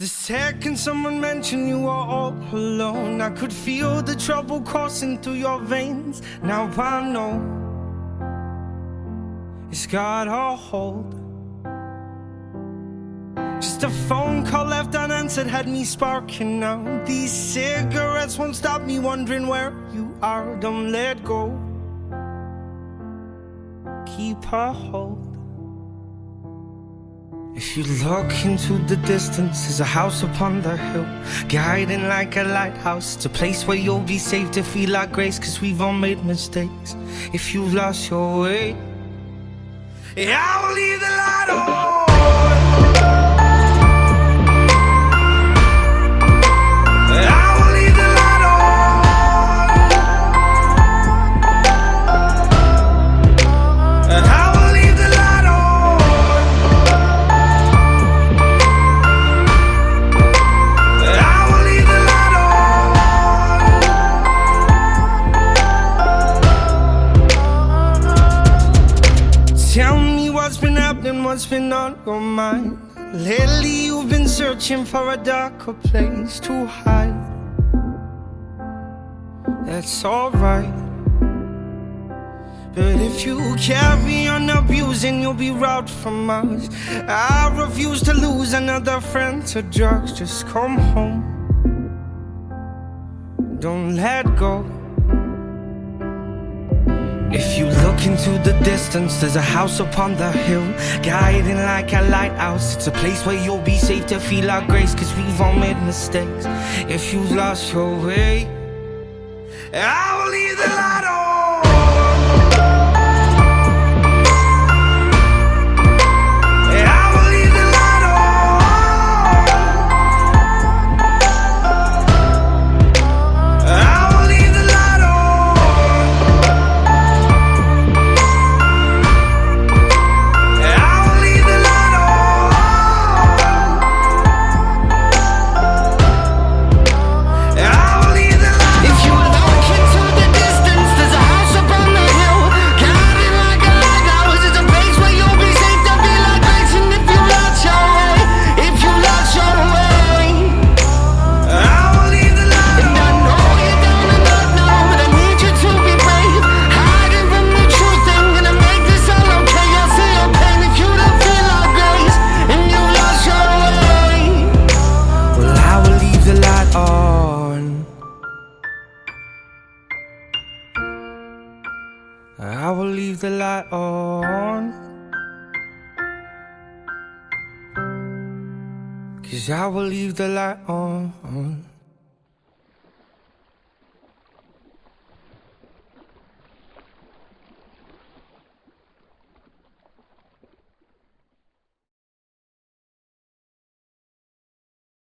The second someone mentioned you were all alone, I could feel the trouble coursing through your veins. Now I know it's got a hold. Just a phone call left unanswered had me sparking now. These cigarettes won't stop me wondering where you are. Don't let go, keep a hold. If you look into the distance, there's a house upon the hill, guiding like a lighthouse. It's a place where you'll be safe to feel our grace, 'cause we've all made mistakes. If you've lost your way, I will leave the light on. Tell me what's been happening, what's been on your mind. Lately you've been searching for a darker place to hide. That's alright, but if you carry on abusing, you'll be robbed from us. I refuse to lose another friend to drugs. Just come home, don't let go. If you look into the distance, there's a house upon the hill, guiding like a lighthouse. It's a place where you'll be safe to feel our grace, 'cause we've all made mistakes. If you've lost your way, I will leave the light on. I will leave the light on, 'cause I will leave the light on.